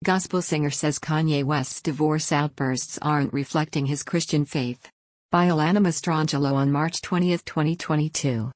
Gospel singer says Kanye West's divorce outbursts aren't reflecting his Christian faith. By Alana Mastrangelo on March 20, 2022.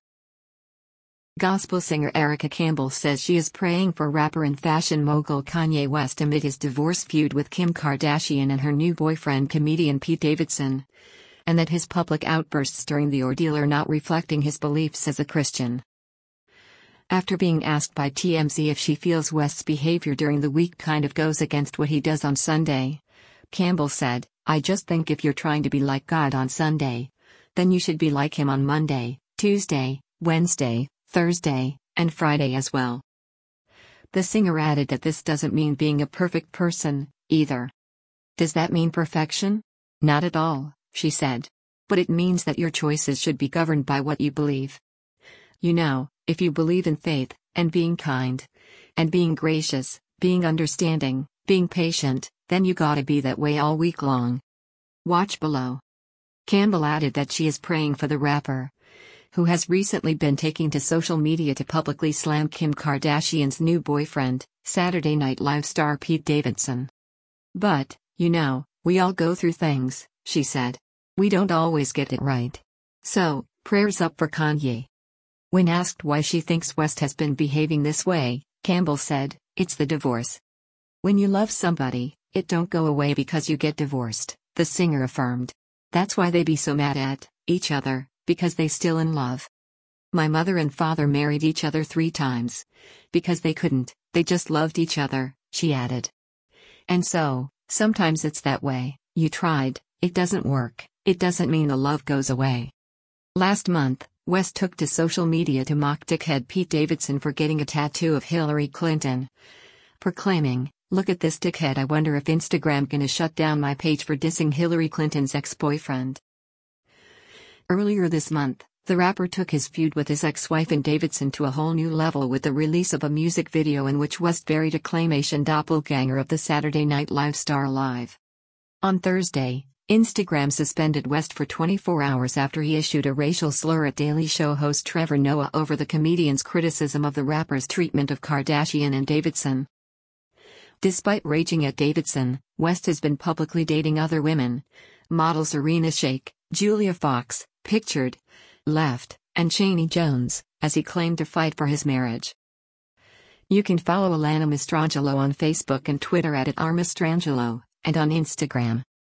Gospel singer Erica Campbell says she is praying for rapper and fashion mogul Kanye West amid his divorce feud with Kim Kardashian and her new boyfriend comedian Pete Davidson, and that his public outbursts during the ordeal are not reflecting his beliefs as a Christian. After being asked by TMZ if she feels West's behavior during the week kind of goes against what he does on Sunday, Campbell said, "I just think if you're trying to be like God on Sunday, then you should be like him on Monday, Tuesday, Wednesday, Thursday, and Friday as well." The singer added that this doesn't mean being a perfect person, either. "Does that mean perfection? Not at all," she said. "But it means that your choices should be governed by what you believe. You know, if you believe in faith, and being kind, and being gracious, being understanding, being patient, then you gotta be that way all week long." Watch below. Campbell added that she is praying for the rapper, who has recently been taking to social media to publicly slam Kim Kardashian's new boyfriend, Saturday Night Live star Pete Davidson. "But, you know, we all go through things," she said. "We don't always get it right. So, prayers up for Kanye." When asked why she thinks West has been behaving this way, Campbell said, "It's the divorce. When you love somebody, it don't go away because you get divorced," the singer affirmed. "That's why they be so mad at each other, because they still in love. My mother and father married each other 3 times. Because they couldn't, they just loved each other," she added. "And so, sometimes it's that way, you tried, it doesn't work, it doesn't mean the love goes away." Last month, West took to social media to mock dickhead Pete Davidson for getting a tattoo of Hillary Clinton, proclaiming, "Look at this dickhead, I wonder if Instagram gonna shut down my page for dissing Hillary Clinton's ex-boyfriend." Earlier this month, the rapper took his feud with his ex-wife and Davidson to a whole new level with the release of a music video in which West buried a claymation doppelganger of the Saturday Night Live star alive. On Thursday, Instagram suspended West for 24 hours after he issued a racial slur at Daily Show host Trevor Noah over the comedian's criticism of the rapper's treatment of Kardashian and Davidson. Despite raging at Davidson, West has been publicly dating other women, models Serena Shayk, Julia Fox, Pictured, Left, and Chaney Jones, as he claimed to fight for his marriage. You can follow Alana Mastrangelo on Facebook and Twitter at @rmastrangelo, and on Instagram